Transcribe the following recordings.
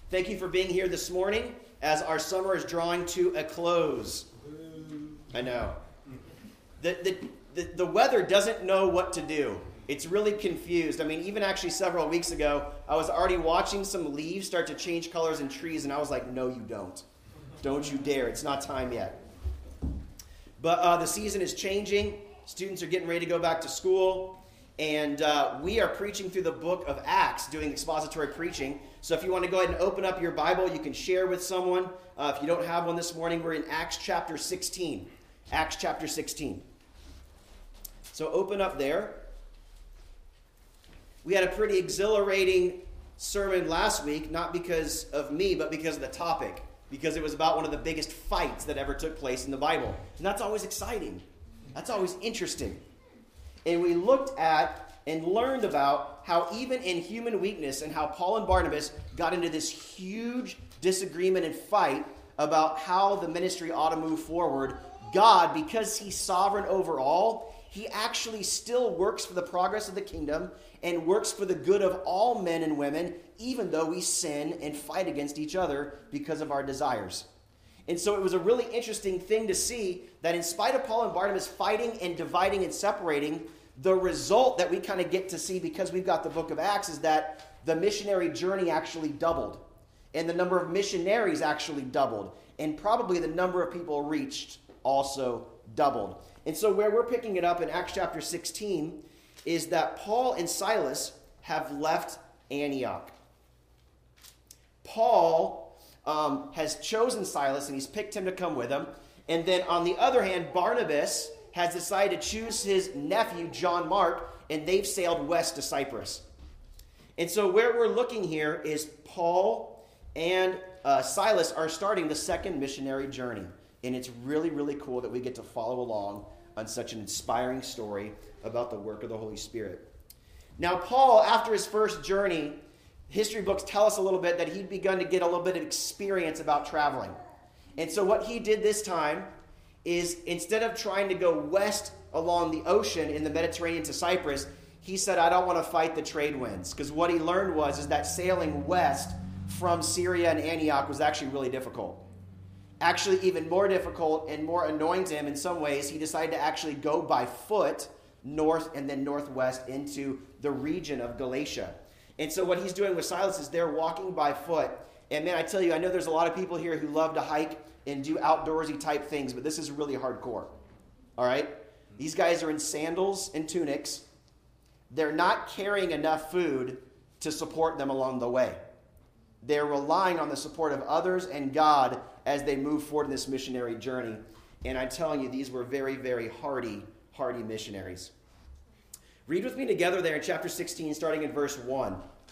Thank you for being here this morning as our summer is drawing to a close. I know. The weather doesn't know what to do. It's really confused. I mean, even actually several weeks ago, I was already watching some leaves start to change colors in trees, and I was like, no, you don't. Don't you dare. It's not time yet. But the season is changing. Students are getting ready to go back to school. And we are preaching through the book of Acts, doing expository preaching. So if you want to go ahead and open up your Bible, you can share with someone. If you don't have one this morning, we're in Acts chapter 16. Acts chapter 16. So open up there. We had a pretty exhilarating sermon last week, not because of me, but because of the topic. Because it was about one of the biggest fights that ever took place in the Bible. And that's always exciting. That's always interesting. And we looked at and learned about how even in human weakness and how Paul and Barnabas got into this huge disagreement and fight about how the ministry ought to move forward. God, because he's sovereign over all, he actually still works for the progress of the kingdom and works for the good of all men and women, even though we sin and fight against each other because of our desires. And so it was a really interesting thing to see that in spite of Paul and Barnabas fighting and dividing and separating, the result that we kind of get to see because we've got the book of Acts is that the missionary journey actually doubled. And the number of missionaries actually doubled. And probably the number of people reached also doubled. And so where we're picking it up in Acts chapter 16 is that Paul and Silas have left Antioch. Paul has chosen Silas and he's picked him to come with him. And then on the other hand, Barnabas has decided to choose his nephew, John Mark, and they've sailed west to Cyprus. And so where we're looking here is Paul and Silas are starting the second missionary journey. And it's really, really cool that we get to follow along on such an inspiring story about the work of the Holy Spirit. Now, Paul, after his first journey, history books tell us a little bit that he'd begun to get a little bit of experience about traveling. And so what he did this time is instead of trying to go west along the ocean in the Mediterranean to Cyprus, he said, I don't want to fight the trade winds. Because what he learned was that sailing west from Syria and Antioch was actually really difficult. Actually, even more difficult and more annoying to him in some ways, he decided to actually go by foot north and then northwest into the region of Galatia. And so what he's doing with Silas is they're walking by foot. And man, I tell you, I know there's a lot of people here who love to hike and do outdoorsy type things, but this is really hardcore. All right? These guys are in sandals and tunics. They're not carrying enough food to support them along the way. They're relying on the support of others and God as they move forward in this missionary journey. And I'm telling you, these were very, very hardy missionaries. Read with me together there in chapter 16, starting in verse 1.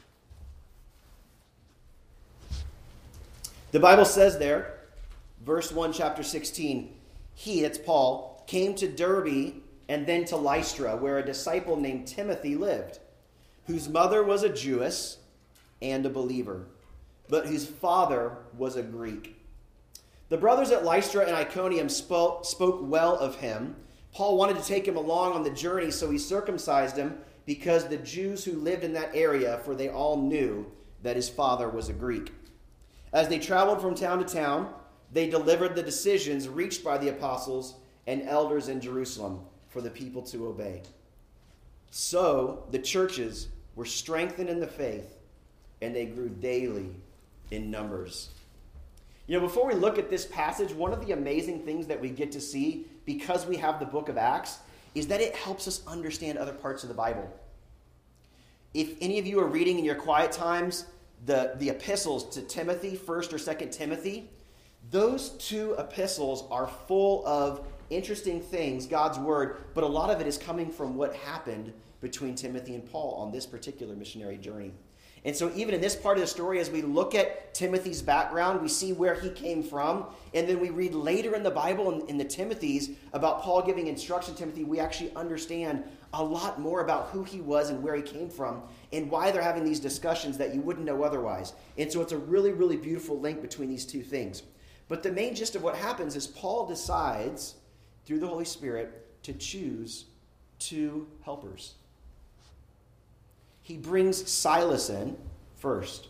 The Bible says there, verse 1, chapter 16, he, that's Paul, came to Derbe and then to Lystra, where a disciple named Timothy lived, whose mother was a Jewess and a believer, but whose father was a Greek. The brothers at Lystra and Iconium spoke well of him. Paul wanted to take him along on the journey, so he circumcised him because the Jews who lived in that area, for they all knew that his father was a Greek. As they traveled from town to town, they delivered the decisions reached by the apostles and elders in Jerusalem for the people to obey. So the churches were strengthened in the faith, and they grew daily in numbers. You know, before we look at this passage, one of the amazing things that we get to see because we have the book of Acts is that it helps us understand other parts of the Bible. If any of you are reading in your quiet times the epistles to Timothy, 1st or 2nd Timothy, those two epistles are full of interesting things, God's word, but a lot of it is coming from what happened between Timothy and Paul on this particular missionary journey. And so even in this part of the story, as we look at Timothy's background, we see where he came from. And then we read later in the Bible, in the Timothys, about Paul giving instruction to Timothy. We actually understand a lot more about who he was and where he came from and why they're having these discussions that you wouldn't know otherwise. And so it's a really, really beautiful link between these two things. But the main gist of what happens is Paul decides, through the Holy Spirit, to choose two helpers. He brings Silas in first.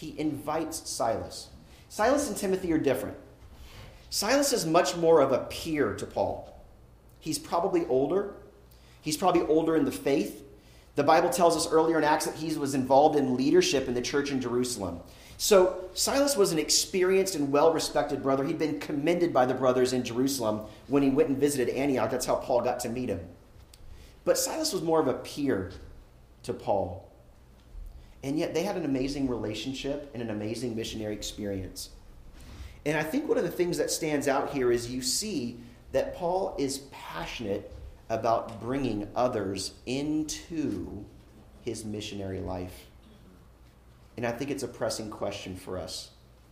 he invites Silas. Silas and Timothy are different. Silas is much more of a peer to Paul. He's probably older. He's probably older in the faith. The Bible tells us earlier in Acts that he was involved in leadership in the church in Jerusalem. So Silas was an experienced and well-respected brother. He'd been commended by the brothers in Jerusalem when he went and visited Antioch. That's how Paul got to meet him. But Silas was more of a peer to Paul. And yet they had an amazing relationship and an amazing missionary experience. And I think one of the things that stands out here is you see that Paul is passionate about bringing others into his missionary life. And I think it's a pressing question for us.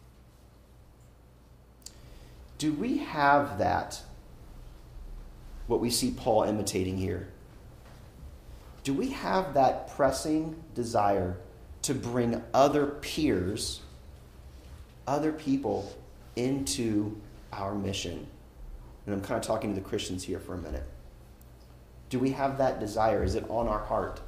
Do we have that, what we see Paul imitating here? Do we have that pressing desire to bring other peers, other people, into our mission? And I'm kind of talking to the Christians here for a minute. Do we have that desire? Is it on our heart?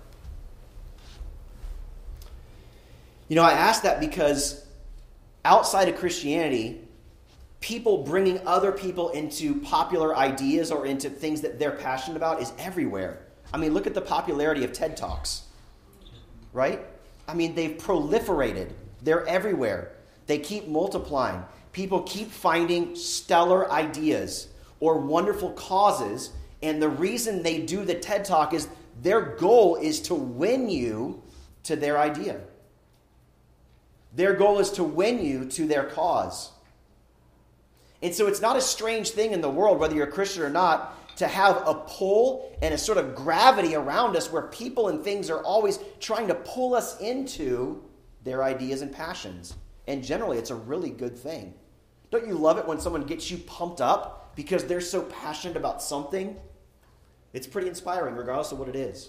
You know, I ask that because outside of Christianity, people bringing other people into popular ideas or into things that they're passionate about is everywhere. I mean, look at the popularity of TED Talks, right? I mean, they've proliferated. They're everywhere. They keep multiplying. People keep finding stellar ideas or wonderful causes, and the reason they do the TED Talk is their goal is to win you to their idea. Their goal is to win you to their cause. And so it's not a strange thing in the world, whether you're a Christian or not, to have a pull and a sort of gravity around us where people and things are always trying to pull us into their ideas and passions. And generally, it's a really good thing. Don't you love it when someone gets you pumped up because they're so passionate about something? It's pretty inspiring, regardless of what it is.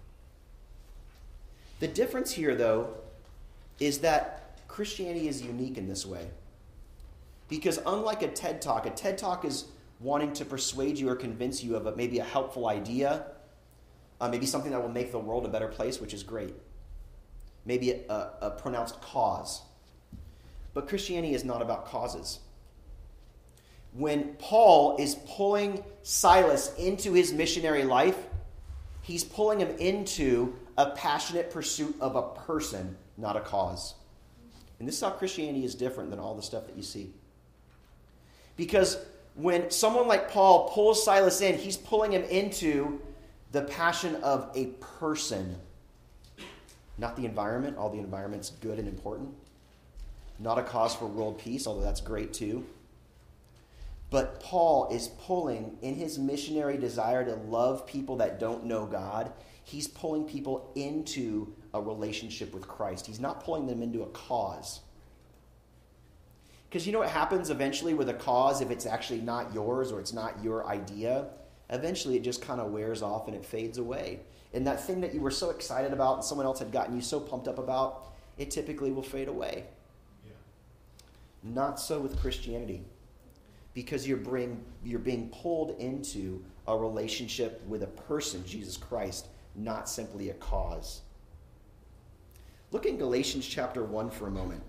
The difference here, though, is that Christianity is unique in this way. Because unlike a TED Talk is wanting to persuade you or convince you of maybe a helpful idea, maybe something that will make the world a better place, which is great. Maybe a pronounced cause. But Christianity is not about causes. When Paul is pulling Silas into his missionary life, he's pulling him into a passionate pursuit of a person, not a cause. And this is how Christianity is different than all the stuff that you see. Because when someone like Paul pulls Silas in, he's pulling him into the passion of a person, not the environment. All the environment's good and important. Not a cause for world peace, although that's great too. But Paul is pulling, in his missionary desire to love people that don't know God, he's pulling people into a relationship with Christ. He's not pulling them into a cause. Because you know what happens eventually with a cause if it's actually not yours or it's not your idea? Eventually it just kind of wears off and it fades away. And that thing that you were so excited about and someone else had gotten you so pumped up about, it typically will fade away. Yeah. Not so with Christianity. Because you're being pulled into a relationship with a person, Jesus Christ, not simply a cause. Look in Galatians chapter 1 for a moment.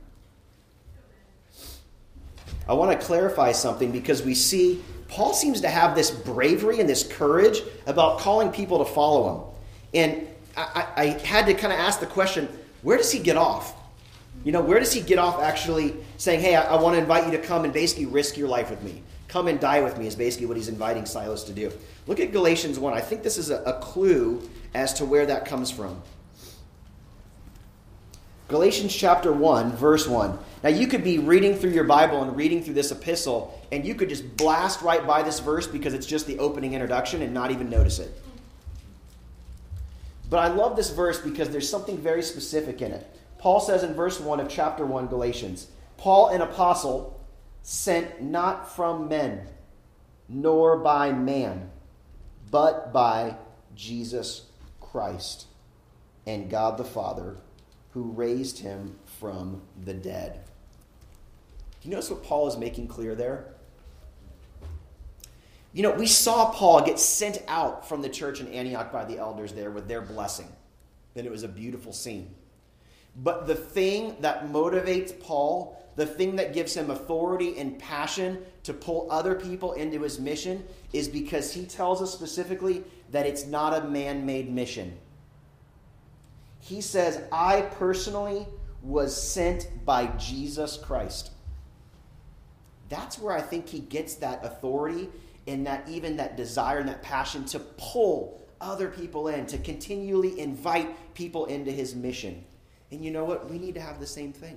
I want to clarify something because we see Paul seems to have this bravery and this courage about calling people to follow him. And I had to kind of ask the question, where does he get off? You know, where does he get off actually saying, hey, I want to invite you to come and basically risk your life with me. Come and die with me is basically what he's inviting Silas to do. Look at Galatians 1. I think this is a clue as to where that comes from. Galatians chapter 1, verse 1. Now you could be reading through your Bible and reading through this epistle, and you could just blast right by this verse because it's just the opening introduction and not even notice it. But I love this verse because there's something very specific in it. Paul says in verse 1 of chapter 1, Galatians, Paul, an apostle, sent not from men, nor by man, but by Jesus Christ and God the Father, who raised him from the dead. Do you notice what Paul is making clear there? You know, we saw Paul get sent out from the church in Antioch by the elders there with their blessing. And it was a beautiful scene. But the thing that motivates Paul, the thing that gives him authority and passion to pull other people into his mission, is because he tells us specifically that it's not a man-made mission. He says, I personally was sent by Jesus Christ. That's where I think he gets that authority and that even that desire and that passion to pull other people in, to continually invite people into his mission. And you know what? We need to have the same thing.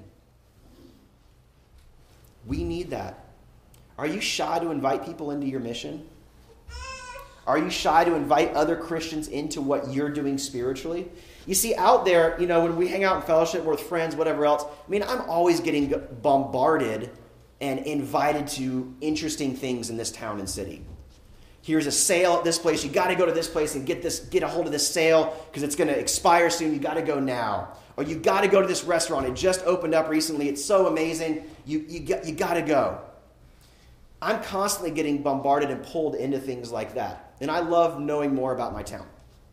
We need that. Are you shy to invite people into your mission? Are you shy to invite other Christians into what you're doing spiritually? You see, out there, when we hang out in fellowship, we're with friends, whatever else, I'm always getting bombarded and invited to interesting things in this town and city. Here's a sale at this place. You got to go to this place and get a hold of this sale because it's going to expire soon. You got to go now. Or you got to go to this restaurant. It just opened up recently. It's so amazing. You got to go. I'm constantly getting bombarded and pulled into things like that. And I love knowing more about my town.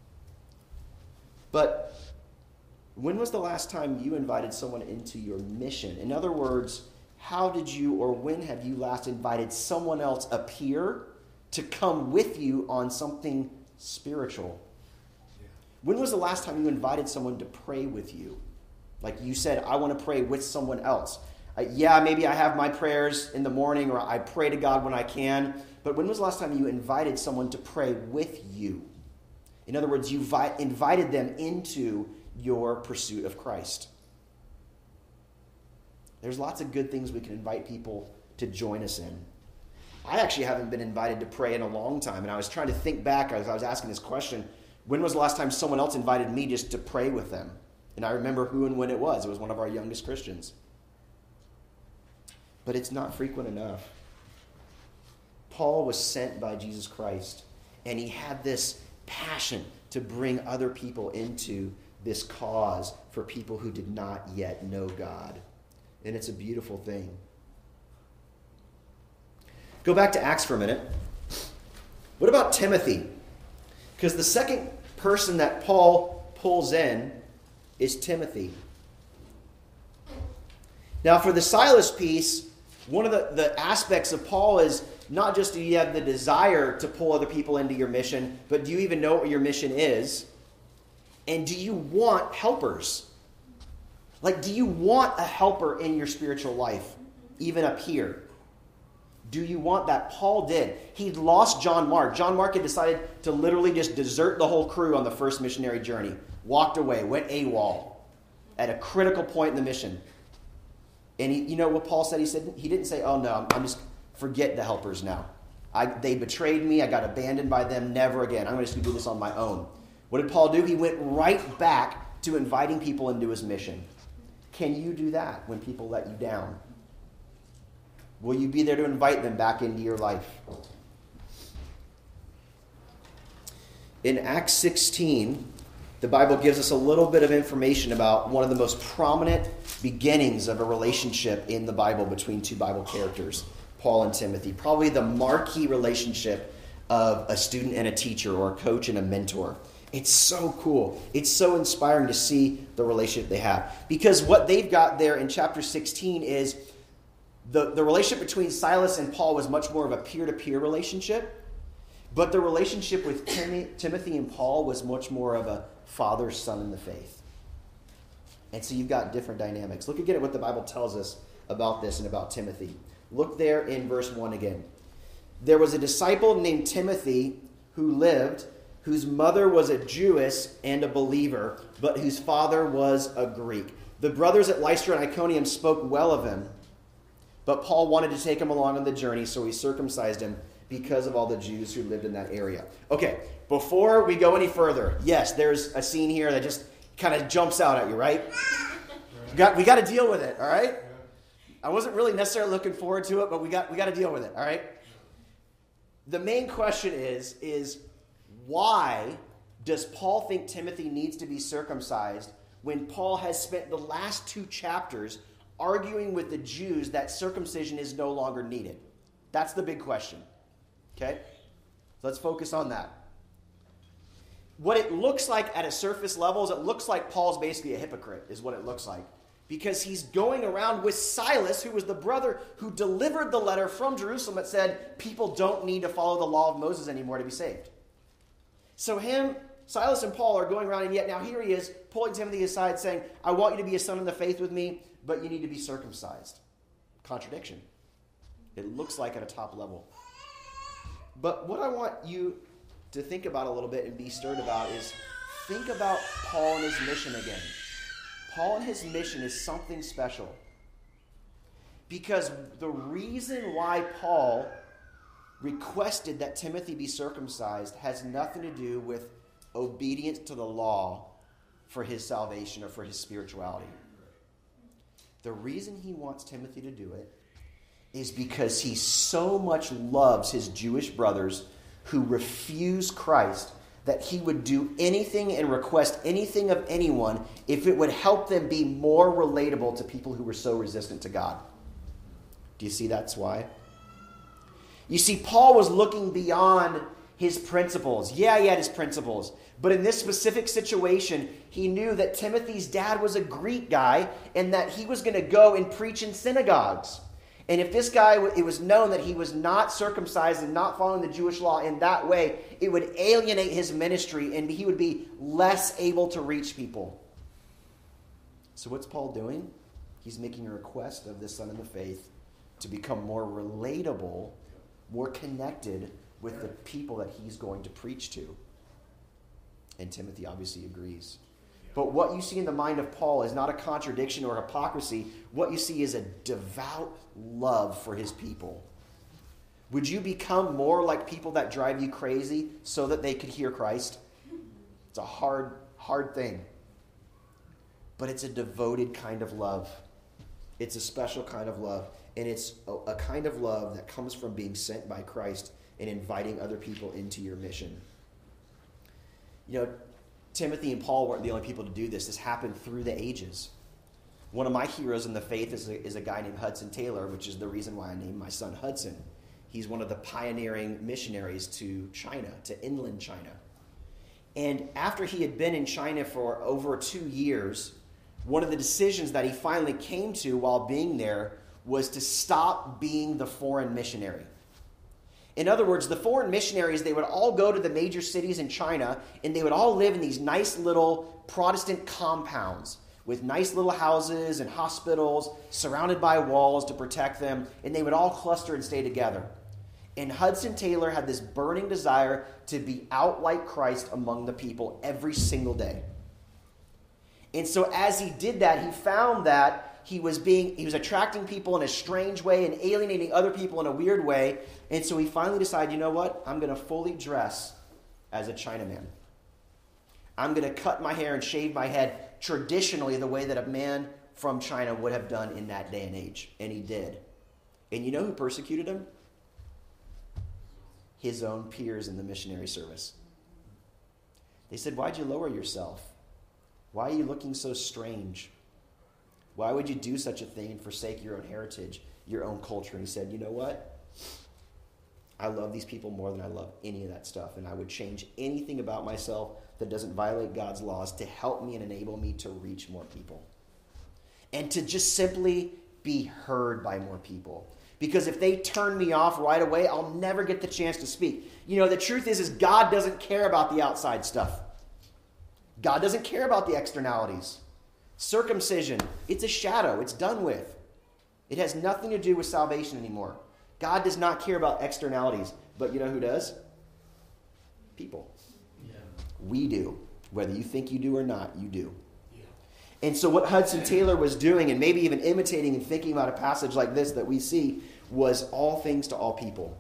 But when was the last time you invited someone into your mission? In other words, how did you or when have you last invited someone else up here to come with you on something spiritual? When was the last time you invited someone to pray with you? Like you said, I want to pray with someone else. Maybe I have my prayers in the morning or I pray to God when I can. But when was the last time you invited someone to pray with you? In other words, you invited them into your pursuit of Christ. There's lots of good things we can invite people to join us in. I actually haven't been invited to pray in a long time. And I was trying to think back as I was asking this question. When was the last time someone else invited me just to pray with them? And I remember who and when it was. It was one of our youngest Christians. But it's not frequent enough. Paul was sent by Jesus Christ, and he had this passion to bring other people into this cause for people who did not yet know God. And it's a beautiful thing. Go back to Acts for a minute. What about Timothy? Because the second person that Paul pulls in is Timothy. Now, for the Silas piece, one of the aspects of Paul is not just do you have the desire to pull other people into your mission, but do you even know what your mission is? And do you want helpers? Like, do you want a helper in your spiritual life, even up here? Do you want that? Paul did. He'd lost John Mark. John Mark had decided to literally just desert the whole crew on the first missionary journey. Walked away, went AWOL at a critical point in the mission. And you know what Paul said? He didn't say, oh no, I'm just, forget the helpers now. They betrayed me. I got abandoned by them. Never again. I'm just going to do this on my own. What did Paul do? He went right back to inviting people into his mission. Can you do that when people let you down? Will you be there to invite them back into your life? In Acts 16, the Bible gives us a little bit of information about one of the most prominent beginnings of a relationship in the Bible between two Bible characters, Paul and Timothy. Probably the marquee relationship of a student and a teacher, or a coach and a mentor. It's so cool. It's so inspiring to see the relationship they have. Because what they've got there in chapter 16 is the relationship between Silas and Paul was much more of a peer-to-peer relationship. But the relationship with Timothy and Paul was much more of a father-son in the faith. And so you've got different dynamics. Look again at what the Bible tells us about this and about Timothy. Look there in verse 1 again. There was a disciple named Timothy who lived, whose mother was a Jewess and a believer, but whose father was a Greek. The brothers at Lystra and Iconium spoke well of him, but Paul wanted to take him along on the journey, so he circumcised him because of all the Jews who lived in that area. Okay, before we go any further, yes, there's a scene here that just kind of jumps out at you, right? We got to deal with it, all right? I wasn't really necessarily looking forward to it, but we got to deal with it, all right? The main question is why does Paul think Timothy needs to be circumcised when Paul has spent the last 2 chapters arguing with the Jews that circumcision is no longer needed? That's the big question. Okay? So let's focus on that. what it looks like at a surface level is it looks like Paul's basically a hypocrite, is what it looks like. Because he's going around with Silas, who was the brother who delivered the letter from Jerusalem that said people don't need to follow the law of Moses anymore to be saved. So Silas and Paul are going around, and yet now here he is pulling Timothy aside saying, I want you to be a son in the faith with me, but you need to be circumcised. Contradiction. It looks like at a top level. But what I want you to think about a little bit and be stirred about is think about Paul and his mission again. Paul and his mission is something special. Because the reason why Paul requested that Timothy be circumcised has nothing to do with obedience to the law for his salvation or for his spirituality. The reason he wants Timothy to do it is because he so much loves his Jewish brothers who refuse Christ that he would do anything and request anything of anyone if it would help them be more relatable to people who were so resistant to God. Do you see that's why? You see, Paul was looking beyond his principles. Yeah, he had his principles. But in this specific situation, he knew that Timothy's dad was a Greek guy and that he was going to go and preach in synagogues. And if this guy, it was known that he was not circumcised and not following the Jewish law in that way, it would alienate his ministry and he would be less able to reach people. So what's Paul doing? He's making a request of this son in the faith to become more relatable, more connected with the people that he's going to preach to. And Timothy obviously agrees. But what you see in the mind of Paul is not a contradiction or hypocrisy. What you see is a devout love for his people. Would you become more like people that drive you crazy so that they could hear Christ? It's a hard thing. But it's a devoted kind of love. It's a special kind of love. And it's a kind of love that comes from being sent by Christ and inviting other people into your mission. You know, Timothy and Paul weren't the only people to do this. This happened through the ages. One of my heroes in the faith is a guy named Hudson Taylor, which is the reason why I named my son Hudson. He's one of the pioneering missionaries to China, to inland China. And after he had been in China for over 2 years, one of the decisions that he finally came to while being there was to stop being the foreign missionary. In other words, the foreign missionaries, they would all go to the major cities in China, and they would all live in these nice little Protestant compounds with nice little houses and hospitals surrounded by walls to protect them, and they would all cluster and stay together. And Hudson Taylor had this burning desire to be out like Christ among the people every single day. And so as he did that, he found that he was attracting people in a strange way and alienating other people in a weird way. And so he finally decided, you know what? I'm going to fully dress as a Chinaman. I'm going to cut my hair and shave my head traditionally the way that a man from China would have done in that day and age. And he did. And you know who persecuted him? His own peers in the missionary service. They said, why'd you lower yourself? Why are you looking so strange? Why would you do such a thing and forsake your own heritage, your own culture? And he said, you know what? I love these people more than I love any of that stuff, and I would change anything about myself that doesn't violate God's laws to help me and enable me to reach more people. And to just simply be heard by more people. Because if they turn me off right away, I'll never get the chance to speak. You know, the truth is God doesn't care about the outside stuff. God doesn't care about the externalities. Circumcision, it's a shadow. It's done with. It has nothing to do with salvation anymore. God does not care about externalities. But you know who does? People. Yeah. We do. Whether you think you do or not, you do. Yeah. And so what Hudson Taylor was doing, and maybe even imitating and thinking about a passage like this that we see, was all things to all people.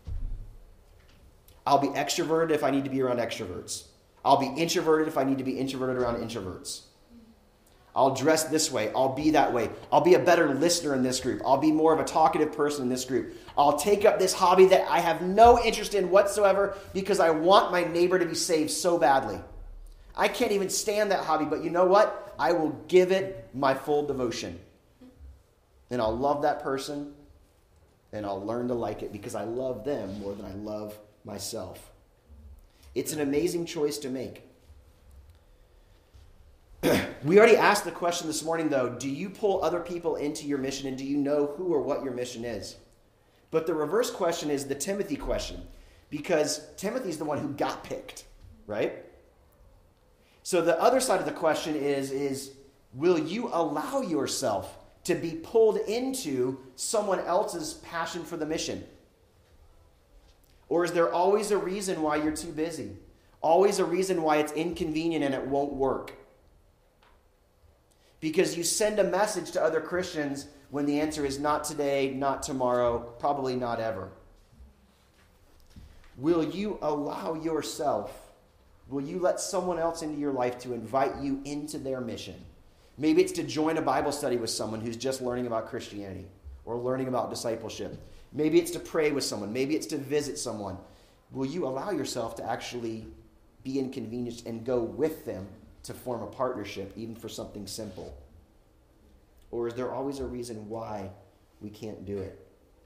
I'll be extroverted if I need to be around extroverts. I'll be introverted if I need to be introverted around introverts. I'll dress this way. I'll be that way. I'll be a better listener in this group. I'll be more of a talkative person in this group. I'll take up this hobby that I have no interest in whatsoever because I want my neighbor to be saved so badly. I can't even stand that hobby, but you know what? I will give it my full devotion. And I'll love that person, and I'll learn to like it because I love them more than I love myself. It's an amazing choice to make. We already asked the question this morning, though. Do you pull other people into your mission, and do you know who or what your mission is? But the reverse question is the Timothy question, because Timothy's the one who got picked, right? So the other side of the question is will you allow yourself to be pulled into someone else's passion for the mission? Or is there always a reason why you're too busy? Always a reason why it's inconvenient and it won't work? Because you send a message to other Christians when the answer is not today, not tomorrow, probably not ever. Will you allow yourself, will you let someone else into your life to invite you into their mission? Maybe it's to join a Bible study with someone who's just learning about Christianity or learning about discipleship. Maybe it's to pray with someone. Maybe it's to visit someone. Will you allow yourself to actually be inconvenienced and go with them to form a partnership, even for something simple? Or is there always a reason why we can't do it?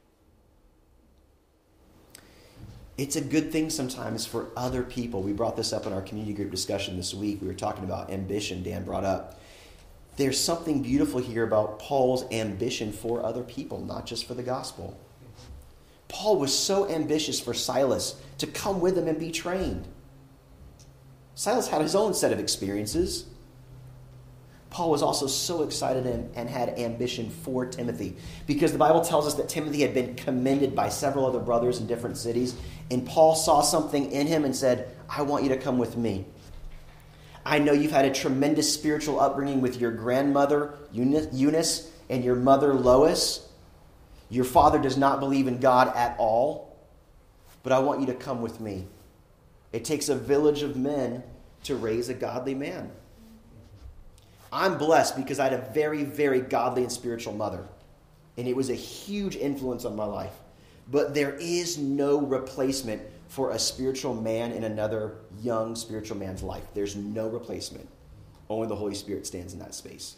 It's a good thing sometimes for other people. We brought this up in our community group discussion this week. We were talking about ambition, Dan brought up. There's something beautiful here about Paul's ambition for other people, not just for the gospel. Paul was so ambitious for Silas to come with him and be trained. Silas had his own set of experiences. Paul was also so excited and had ambition for Timothy, because the Bible tells us that Timothy had been commended by several other brothers in different cities, and Paul saw something in him and said, I want you to come with me. I know you've had a tremendous spiritual upbringing with your grandmother, Eunice, and your mother, Lois. Your father does not believe in God at all, but I want you to come with me. It takes a village of men to raise a godly man. I'm blessed because I had a very, very godly and spiritual mother, and it was a huge influence on my life. But there is no replacement for a spiritual man in another young spiritual man's life. There's no replacement. Only the Holy Spirit stands in that space.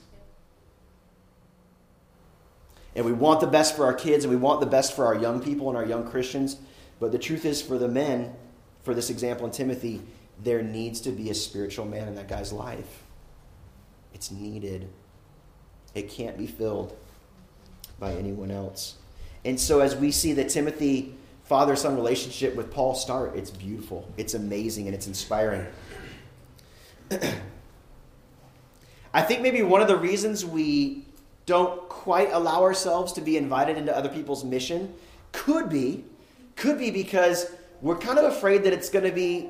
And we want the best for our kids, and we want the best for our young people and our young Christians. But the truth is, for the men, for this example in Timothy, there needs to be a spiritual man in that guy's life. It's needed. It can't be filled by anyone else. And so as we see the Timothy father-son relationship with Paul start, it's beautiful, it's amazing, and it's inspiring. I think maybe one of the reasons we don't quite allow ourselves to be invited into other people's mission could be because we're kind of afraid that it's going to be,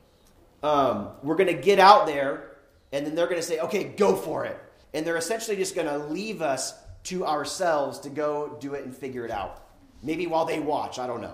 we're going to get out there and then they're going to say, okay, go for it. And they're essentially just going to leave us to ourselves to go do it and figure it out. Maybe while they watch, I don't know.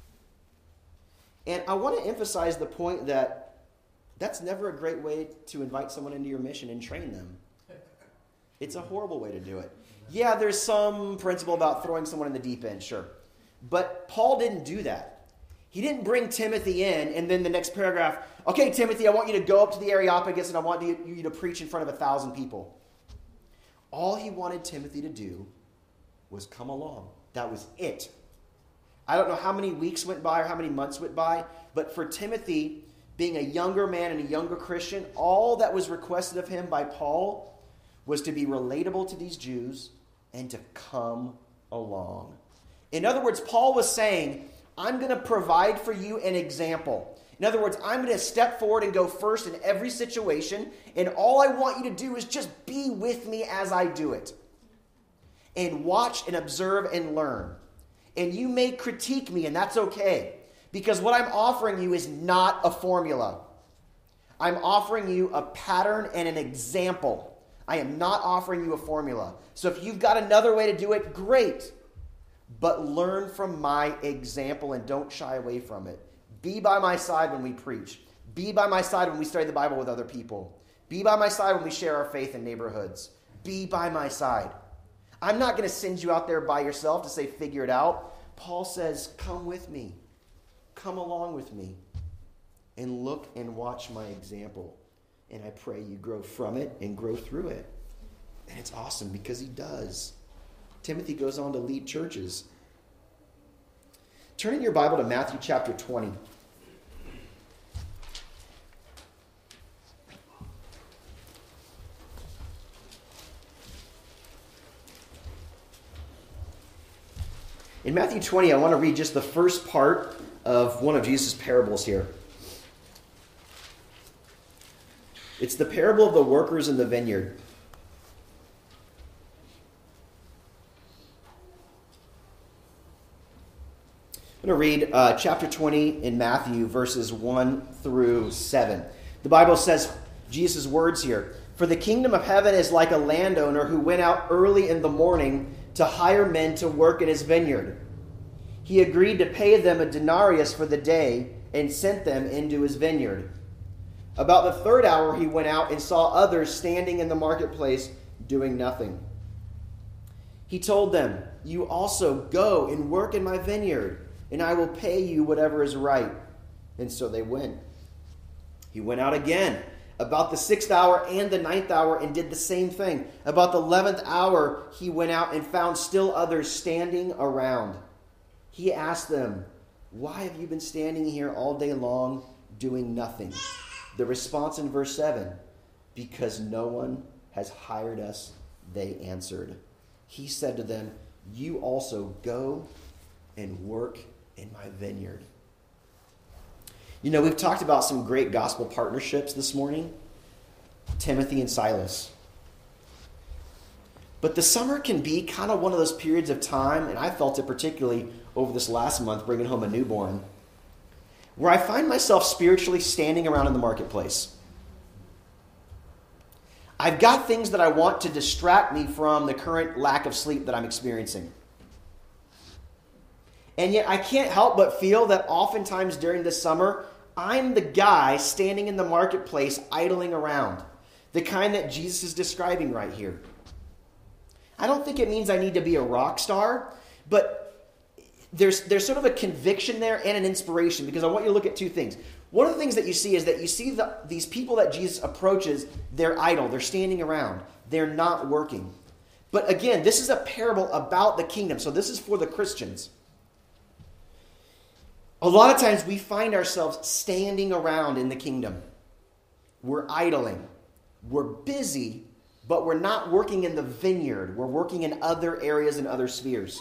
And I want to emphasize the point that that's never a great way to invite someone into your mission and train them. It's a horrible way to do it. Yeah, there's some principle about throwing someone in the deep end, sure. But Paul didn't do that. He didn't bring Timothy in and then the next paragraph, okay, Timothy, I want you to go up to the Areopagus and I want you to preach in front of 1,000 people. All he wanted Timothy to do was come along. That was it. I don't know how many weeks went by or how many months went by, but for Timothy, being a younger man and a younger Christian, all that was requested of him by Paul was to be relatable to these Jews and to come along. In other words, Paul was saying, I'm going to provide for you an example. In other words, I'm going to step forward and go first in every situation, and all I want you to do is just be with me as I do it. And watch and observe and learn. And you may critique me, and that's okay. Because what I'm offering you is not a formula. I'm offering you a pattern and an example. I am not offering you a formula. So if you've got another way to do it, great. But learn from my example and don't shy away from it. Be by my side when we preach. Be by my side when we study the Bible with other people. Be by my side when we share our faith in neighborhoods. Be by my side. I'm not going to send you out there by yourself to say, figure it out. Paul says, come with me. Come along with me. And look and watch my example. And I pray you grow from it and grow through it. And it's awesome because he does. Timothy goes on to lead churches. Turn in your Bible to Matthew chapter 20. In Matthew 20, I want to read just the first part of one of Jesus' parables here. It's the parable of the workers in the vineyard. I'm going to read chapter 20 in Matthew, verses 1 through 7. The Bible says Jesus' words here. For the kingdom of heaven is like a landowner who went out early in the morning to hire men to work in his vineyard. He agreed to pay them a denarius for the day and sent them into his vineyard. About the third hour he went out and saw others standing in the marketplace doing nothing. He told them, "You also go and work in my vineyard, and I will pay you whatever is right." And so they went. He went out again about the 6th hour and the 9th hour and did the same thing. About the 11th hour he went out and found still others standing around. He asked them, "Why have you been standing here all day long doing nothing?" The response in verse 7, "Because no one has hired us," they answered. He said to them, "You also go and work in my vineyard." You know, we've talked about some great gospel partnerships this morning. Timothy and Silas. But the summer can be kind of one of those periods of time, and I felt it particularly over this last month, bringing home a newborn, where I find myself spiritually standing around in the marketplace. I've got things that I want to distract me from the current lack of sleep that I'm experiencing. And yet I can't help but feel that oftentimes during the summer, I'm the guy standing in the marketplace idling around. The kind that Jesus is describing right here. I don't think it means I need to be a rock star, but there's sort of a conviction there and an inspiration, because I want you to look at two things. One of the things that you see is that you see these people that Jesus approaches, they're idle, they're standing around, they're not working. But again, this is a parable about the kingdom, so this is for the Christians. A lot of times we find ourselves standing around in the kingdom. We're idling. We're busy, but we're not working in the vineyard. We're working in other areas and other spheres.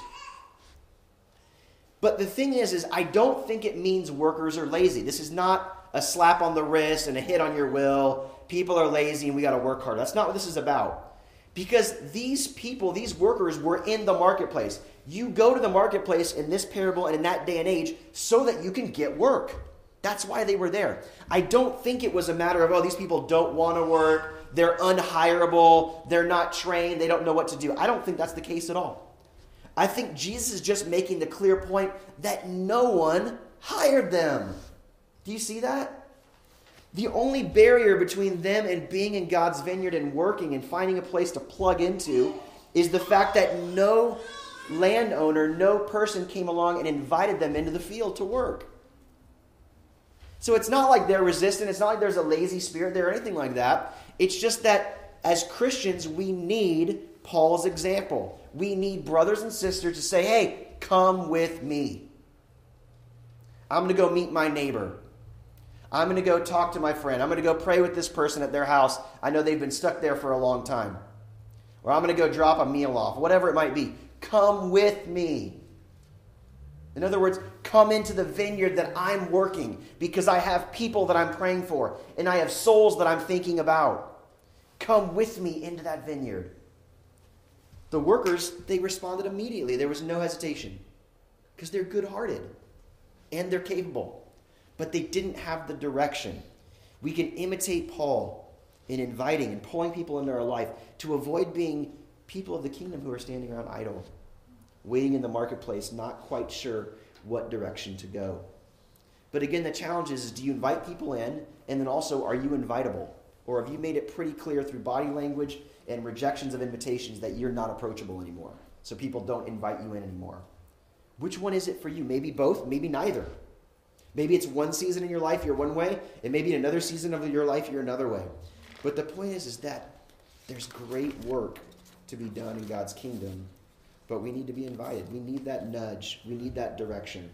But the thing is I don't think it means workers are lazy. This is not a slap on the wrist and a hit on your will. People are lazy and we got to work hard. That's not what this is about. Because these people, these workers, were in the marketplace. You go to the marketplace in this parable and in that day and age so that you can get work. That's why they were there. I don't think it was a matter of, these people don't want to work. They're unhireable. They're not trained. They don't know what to do. I don't think that's the case at all. I think Jesus is just making the clear point that no one hired them. Do you see that? The only barrier between them and being in God's vineyard and working and finding a place to plug into is the fact that no landowner, no person came along and invited them into the field to work. So it's not like they're resistant. It's not like there's a lazy spirit there or anything like that. It's just that as Christians, we need Paul's example. We need brothers and sisters to say, "Hey, come with me. I'm going to go meet my neighbor. I'm going to go talk to my friend. I'm going to go pray with this person at their house. I know they've been stuck there for a long time. Or I'm going to go drop a meal off," whatever it might be. Come with me. In other words, come into the vineyard that I'm working, because I have people that I'm praying for and I have souls that I'm thinking about. Come with me into that vineyard. The workers, they responded immediately. There was no hesitation because they're good-hearted and they're capable, but they didn't have the direction. We can imitate Paul in inviting and pulling people into our life to avoid being people of the kingdom who are standing around idle, waiting in the marketplace, not quite sure what direction to go. But again, the challenge is do you invite people in, and then also, are you invitable? Or have you made it pretty clear through body language and rejections of invitations that you're not approachable anymore, so people don't invite you in anymore? Which one is it for you? Maybe both, maybe neither. Maybe it's one season in your life you're one way, and maybe in another season of your life you're another way. But the point is that there's great work to be done in God's kingdom, but we need to be invited. We need that nudge. We need that direction.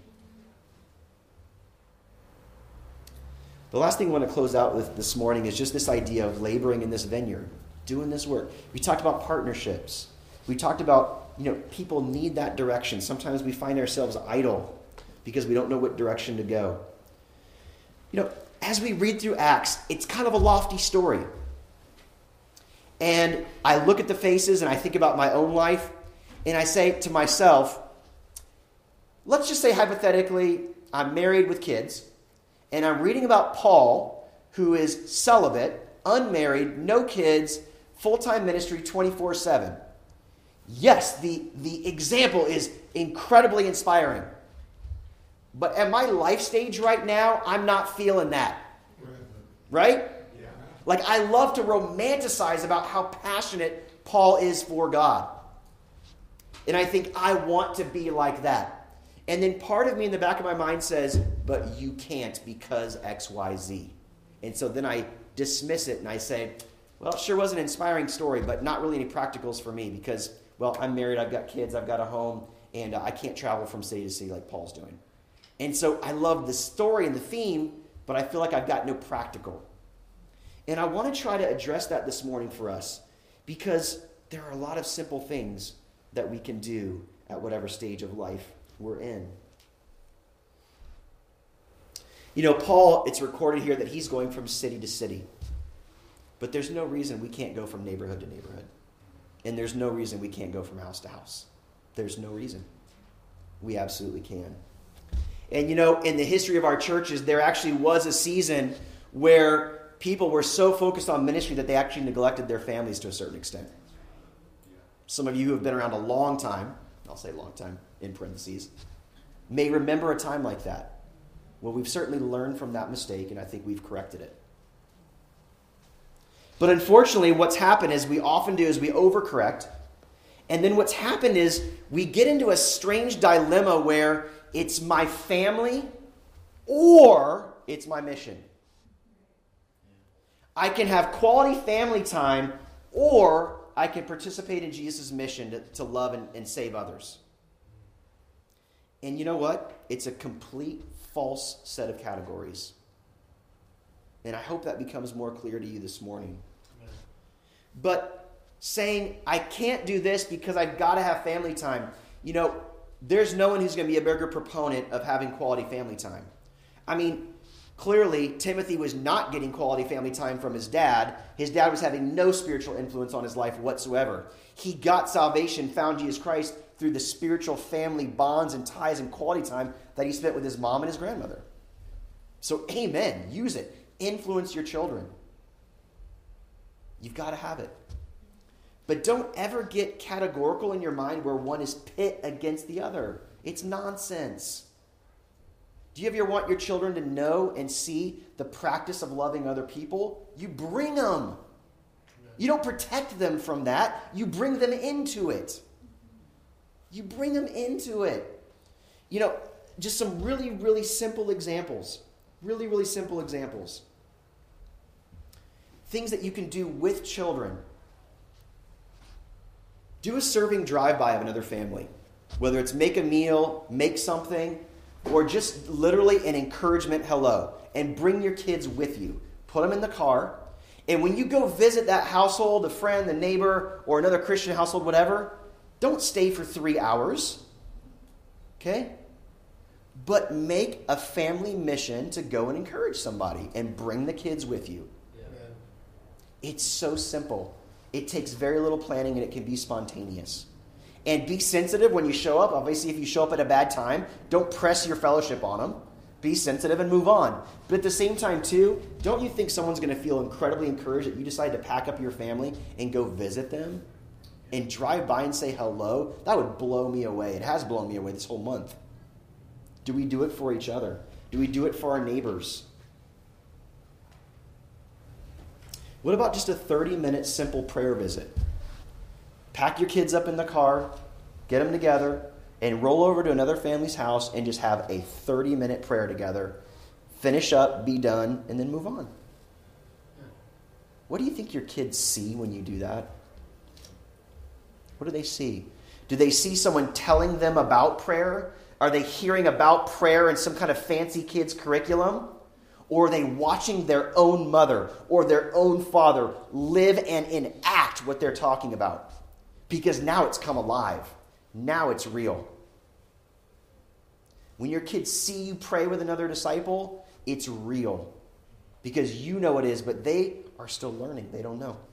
The last thing I want to close out with this morning is just this idea of laboring in this vineyard, doing this work. We talked about partnerships. We talked about, people need that direction. Sometimes we find ourselves idle because we don't know what direction to go. As we read through Acts, it's kind of a lofty story. And I look at the faces and I think about my own life, and I say to myself, let's just say hypothetically, I'm married with kids, and I'm reading about Paul, who is celibate, unmarried, no kids, full-time ministry 24/7. Yes, the example is incredibly inspiring. But at my life stage right now, I'm not feeling that. Right? Yeah. Like, I love to romanticize about how passionate Paul is for God. And I think I want to be like that. And then part of me in the back of my mind says, but you can't because X, Y, Z. And so then I dismiss it and I say, well, it sure was an inspiring story, but not really any practicals for me because, well, I'm married, I've got kids, I've got a home, and I can't travel from city to city like Paul's doing. And so I love the story and the theme, but I feel like I've got no practical. And I want to try to address that this morning for us because there are a lot of simple things that we can do at whatever stage of life we're in. Paul, it's recorded here that he's going from city to city. But there's no reason we can't go from neighborhood to neighborhood. And there's no reason we can't go from house to house. There's no reason. We absolutely can. And in the history of our churches, there actually was a season where people were so focused on ministry that they actually neglected their families to a certain extent. Some of you who have been around a long time, I'll say long time in parentheses, may remember a time like that. Well, we've certainly learned from that mistake, and I think we've corrected it. But unfortunately, what's happened is we often do is we overcorrect, and then what's happened is we get into a strange dilemma where it's my family or it's my mission. I can have quality family time or I can participate in Jesus' mission to love and save others. And you know what? It's a complete false set of categories. And I hope that becomes more clear to you this morning. Amen. But saying, I can't do this because I've got to have family time. There's no one who's going to be a bigger proponent of having quality family time. I mean, clearly, Timothy was not getting quality family time from his dad. His dad was having no spiritual influence on his life whatsoever. He got salvation, found Jesus Christ through the spiritual family bonds and ties and quality time that he spent with his mom and his grandmother. So, amen. Use it. Influence your children. You've got to have it. But don't ever get categorical in your mind where one is pit against the other. It's nonsense. Do you ever want your children to know and see the practice of loving other people? You bring them. You don't protect them from that. You bring them into it. You bring them into it. Just some really, really simple examples. Really, really simple examples. Things that you can do with children. Do a serving drive-by of another family. Whether it's make a meal, make something, or just literally an encouragement hello. And bring your kids with you. Put them in the car. And when you go visit that household, a friend, the neighbor, or another Christian household, whatever, don't stay for 3 hours. Okay? But make a family mission to go and encourage somebody and bring the kids with you. Yeah. It's so simple. It takes very little planning and it can be spontaneous. And be sensitive when you show up. Obviously, if you show up at a bad time, don't press your fellowship on them. Be sensitive and move on. But at the same time, too, don't you think someone's going to feel incredibly encouraged that you decide to pack up your family and go visit them and drive by and say hello? That would blow me away. It has blown me away this whole month. Do we do it for each other? Do we do it for our neighbors? What about just a 30-minute simple prayer visit? Pack your kids up in the car, get them together, and roll over to another family's house and just have a 30-minute prayer together. Finish up, be done, and then move on. What do you think your kids see when you do that? What do they see? Do they see someone telling them about prayer? Are they hearing about prayer in some kind of fancy kids curriculum? Or are they watching their own mother or their own father live and enact what they're talking about? Because now it's come alive. Now it's real. When your kids see you pray with another disciple, it's real. Because you know it is, but they are still learning. They don't know.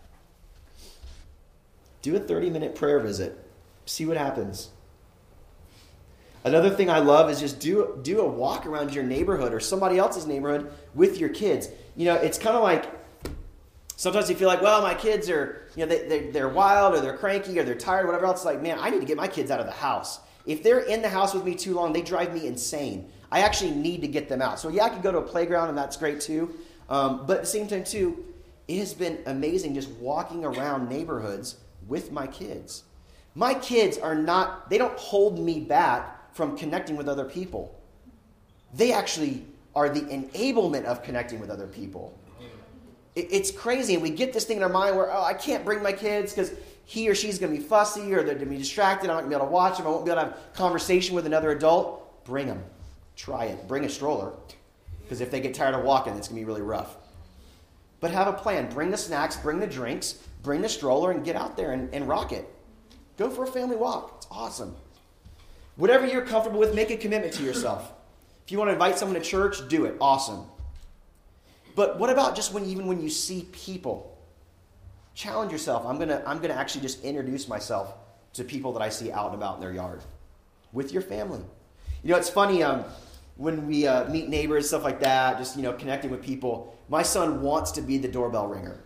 Do a 30-minute prayer visit. See what happens. Another thing I love is just do a walk around your neighborhood or somebody else's neighborhood with your kids. It's kind of like sometimes you feel like, well, my kids are, they're wild or they're cranky or they're tired or whatever else. It's like, man, I need to get my kids out of the house. If they're in the house with me too long, they drive me insane. I actually need to get them out. So yeah, I could go to a playground and that's great too. But at the same time too, it has been amazing just walking around neighborhoods with my kids. My kids they don't hold me back from connecting with other people. They actually are the enablement of connecting with other people. It's crazy, and we get this thing in our mind where, I can't bring my kids because he or she's going to be fussy or they're going to be distracted. I'm not going to be able to watch them. I won't be able to have a conversation with another adult. Bring them. Try it. Bring a stroller, because if they get tired of walking, it's going to be really rough. But have a plan. Bring the snacks, bring the drinks, bring the stroller, and get out there and rock it. Go for a family walk. It's awesome. Whatever you're comfortable with, make a commitment to yourself. If you want to invite someone to church, do it. Awesome. But what about just even when you see people? Challenge yourself. I'm gonna actually just introduce myself to people that I see out and about in their yard with your family. It's funny when we meet neighbors, stuff like that, just connecting with people. My son wants to be the doorbell ringer.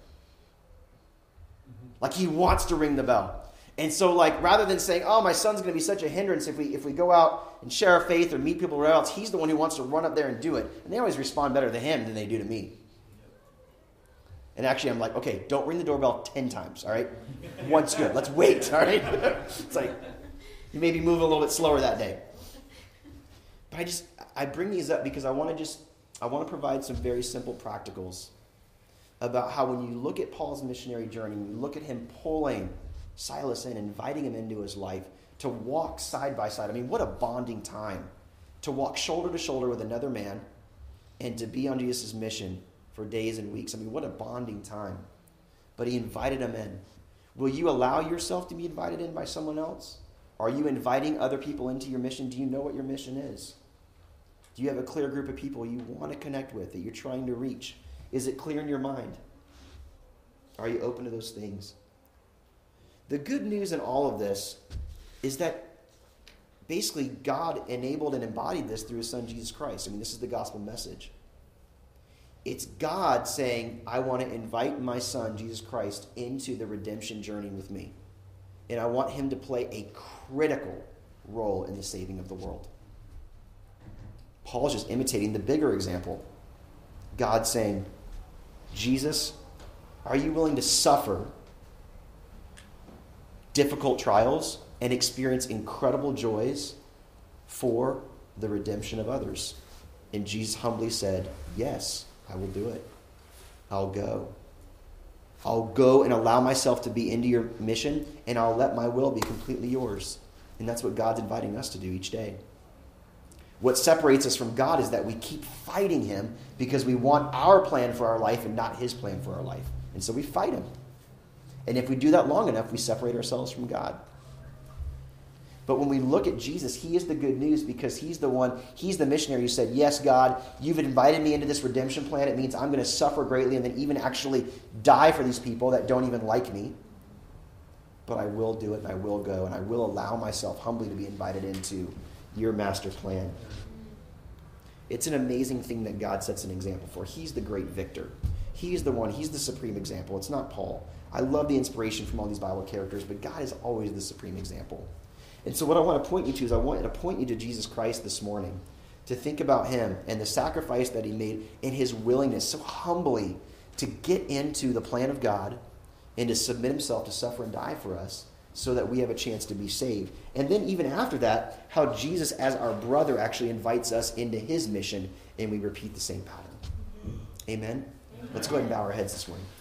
Like he wants to ring the bell. And so, rather than saying, "Oh, my son's going to be such a hindrance if we go out and share our faith or meet people wherever else," he's the one who wants to run up there and do it. And they always respond better to him than they do to me. And actually, I'm like, "Okay, don't ring the doorbell 10 times, all right? Once good. Let's wait, all right?" It's like you maybe move a little bit slower that day. But I bring these up because I want to provide some very simple practicals about how when you look at Paul's missionary journey, you look at him pulling Silas in, inviting him into his life, to walk side by side. I mean, what a bonding time to walk shoulder to shoulder with another man and to be on Jesus' mission for days and weeks. I mean, what a bonding time. But he invited him in. Will you allow yourself to be invited in by someone else? Are you inviting other people into your mission? Do you know what your mission is? Do you have a clear group of people you want to connect with, that you're trying to reach? Is it clear in your mind? Are you open to those things? The good news in all of this is that basically God enabled and embodied this through his son Jesus Christ. I mean, this is the gospel message. It's God saying, I want to invite my son Jesus Christ into the redemption journey with me. And I want him to play a critical role in the saving of the world. Paul's just imitating the bigger example. God saying, Jesus, are you willing to suffer difficult trials and experience incredible joys for the redemption of others? And Jesus humbly said, yes, I will do it. I'll go. I'll go and allow myself to be into your mission, and I'll let my will be completely yours. And that's what God's inviting us to do each day. What separates us from God is that we keep fighting him because we want our plan for our life and not his plan for our life. And so we fight him. And if we do that long enough, we separate ourselves from God. But when we look at Jesus, he is the good news because he's the missionary who said, yes, God, you've invited me into this redemption plan. It means I'm going to suffer greatly and then even actually die for these people that don't even like me. But I will do it and I will go and I will allow myself humbly to be invited into your master plan. It's an amazing thing that God sets an example for. He's the great victor. He's the one. He's the supreme example. It's not Paul. I love the inspiration from all these Bible characters, but God is always the supreme example. And so what I want to point you to is I want to point you to Jesus Christ this morning, to think about him and the sacrifice that he made and his willingness so humbly to get into the plan of God and to submit himself to suffer and die for us so that we have a chance to be saved. And then even after that, how Jesus as our brother actually invites us into his mission and we repeat the same pattern. Amen? Let's go ahead and bow our heads this morning.